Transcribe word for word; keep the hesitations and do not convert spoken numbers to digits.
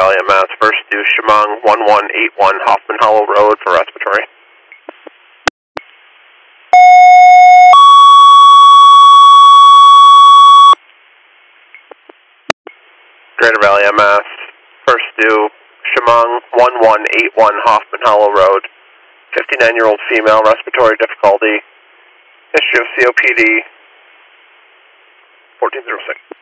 Valley M S, first due Chemung one one eight one Hoffman Hollow Road for respiratory. Greater Valley M S, first due Chemung one one eight one Hoffman Hollow Road, fifty-nine-year-old female, respiratory difficulty, history of C O P D, fourteen oh six.